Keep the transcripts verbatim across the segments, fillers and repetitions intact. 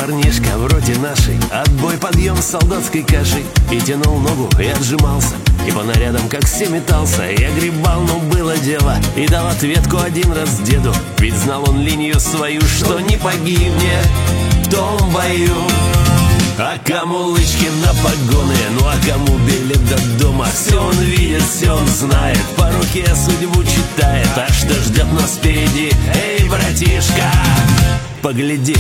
парнишка вроде нашей, отбой, подъем с солдатской кашей. И тянул ногу, и отжимался, и по нарядам как все метался. И огребал, но было дело, и дал ответку один раз деду. Ведь знал он линию свою, что не погибнет в том бою. А кому лычки на погоны, ну а кому билет до дома. Все он видит, все он знает, по руке судьбу читает. А что ждет нас впереди? Эй, братишка, погляди.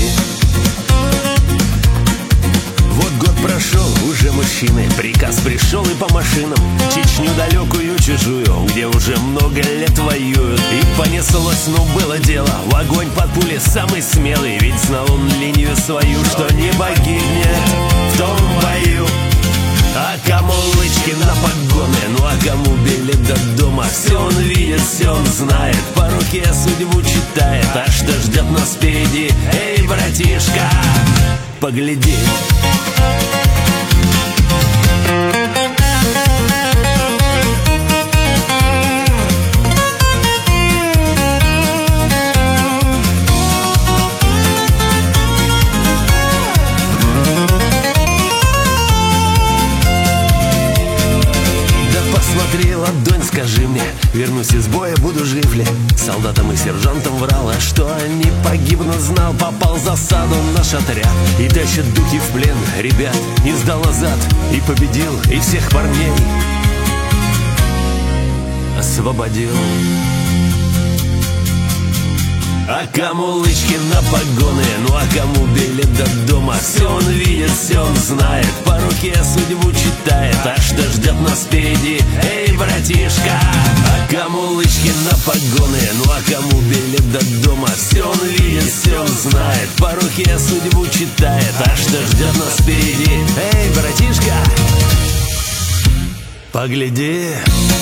Вот год прошел, уже мужчины, приказ пришел и по машинам. Чечню далекую, чужую, где уже много лет воюют. И понеслось, ну было дело, в огонь под пули самый смелый. Ведь знал он линию свою, что не погибнет в том бою. А кому лычки на погоны, ну а кому билет до дома. Все он видит, все он знает, по руке судьбу читает. А что ждет нас впереди? Эй, братишка, погляди. Посмотри, ладонь, скажи мне, вернусь из боя, буду жив ли? Солдатам и сержантам врал, а что они погибнут, знал. Попал в засаду наш отряд и тащит духи в плен ребят. Не сдал назад и победил, и всех парней освободил. А кому лычки на погоны, ну а кому билет до дома. Все он видит, все он знает, по руке судьбу читает. А что ждет нас впереди? Эй, братишка, а кому лычки на погоны, ну а кому билет до дома. Все он видит, все он знает, по руке судьбу читает. А что ждет нас впереди? Эй, братишка, погляди.